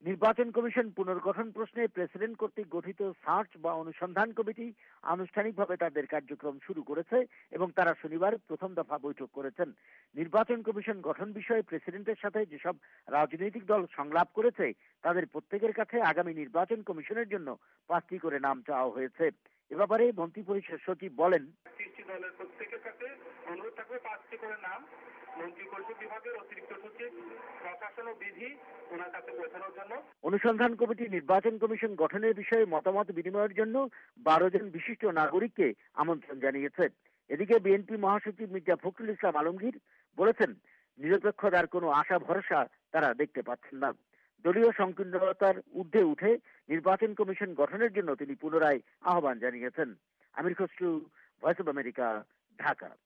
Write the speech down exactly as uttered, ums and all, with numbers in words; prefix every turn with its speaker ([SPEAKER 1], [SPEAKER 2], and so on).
[SPEAKER 1] নির্বাচন কমিশন পুনর্গঠন প্রশ্নে প্রেসিডেন্ট কর্তৃক গঠিত সার্চ বা অনুসন্ধান কমিটি আনুষ্ঠানিকভাবে তাদের কার্যক্রম শুরু করেছে এবং তারা শনিবার প্রথম দফা বৈঠক করেছেন। নির্বাচন কমিশন গঠন বিষয়ে প্রেসিডেন্টের সাথে যেসব রাজনৈতিক দল সংলাপ করেছে তাদের প্রত্যেকের কাছে আগামী নির্বাচন কমিশনের জন্য পাঁচটি করে নাম চাওয়া হয়েছে। এ ব্যাপারে মন্ত্রিপরিষদ সচিব বলেন,
[SPEAKER 2] ত্রিশটি দলের প্রত্যেকের কাছে অনুরোধ থাকবে পাঁচটি করে নাম মন্ত্রিপরিষদ বিভাগের অতিরিক্ত সচিব প্রশাসন ও বিধি ওনার কাছে পৌঁছানোর জন্য।
[SPEAKER 1] অনুসন্ধান কমিটি নির্বাচন কমিশন গঠনের বিষয়ে মতামত বিনিময়ের জন্য বারো জন বিশিষ্ট নাগরিককে আমন্ত্রণ জানিয়েছে। এদিকে বিএনপি মহাসচিব মির্জা ফখরুল ইসলাম আলমগীর বলেছেন, নিরপেক্ষতার কোনো আশা ভরসা তারা দেখতে পাচ্ছেন না। দলীয় সংকীর্ণতার ঊর্ধ্বে উঠে নির্বাচন কমিশন গঠনের জন্য তিনি পুনরায় আহ্বান জানিয়েছেন। Amir Khasru, Voice of America, Dhaka.